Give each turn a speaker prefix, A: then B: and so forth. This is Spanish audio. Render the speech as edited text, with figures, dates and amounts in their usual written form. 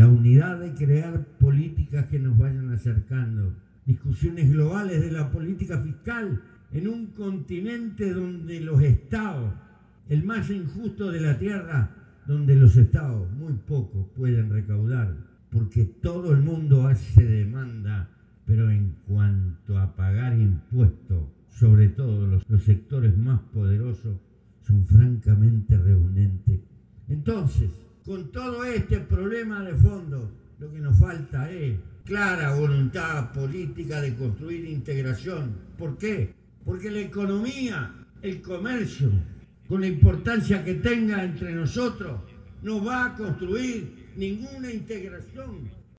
A: la unidad de crear políticas que nos vayan acercando, discusiones globales de la política fiscal en un continente donde los estados, el más injusto de la tierra, donde los estados muy poco pueden recaudar, porque todo el mundo hace demanda, pero en cuanto a pagar impuestos, sobre todo los sectores más poderosos, son francamente reunentes. Entonces, con todo este problema de fondo, lo que nos falta es clara voluntad política de construir integración. ¿Por qué? Porque la economía, el comercio, con la importancia que tenga entre nosotros, no va a construir ninguna integración